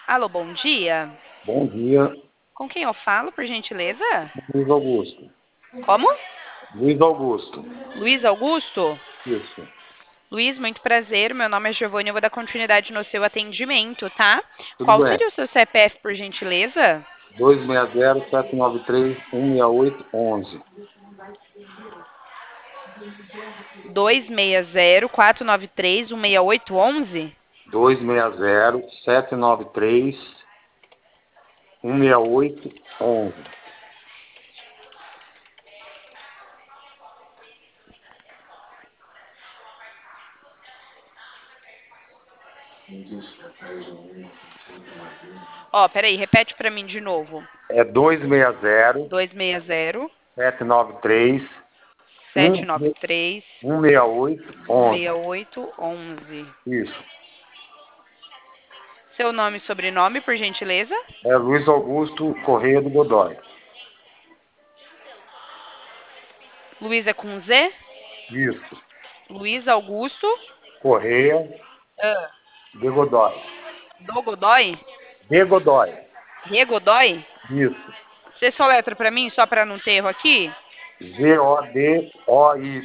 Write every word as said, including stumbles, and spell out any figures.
Alô, bom dia. Bom dia, Com quem eu falo, por gentileza? Luiz Augusto. Como? Luiz Augusto. Luiz Augusto? Isso. Luiz, muito prazer. Meu nome é Giovanni. Eu vou dar continuidade no seu atendimento, tá? Tudo Qual bem. seria o seu C P F, por gentileza? dois seis zero, sete nove três, um seis oito, onze. dois seis zero, quatro nove três, um seis oito um um? dois seis zero, sete nove três, um seis oito, onze. Ó, peraí, repete pra mim de novo. É dois seis zero, dois seis zero, sete nove três, sete nove três, um seis oito, onze. seis oito um um. Isso. Seu nome e sobrenome, por gentileza? É Luiz Augusto Correia do Godoy. Luiz é com Z? Isso. Luiz Augusto Correia ah, de Godoy. do Godoy? De Godoy. Rê Godoy? Isso. Você soletra pra mim, só pra não ter erro aqui? G O D O Y.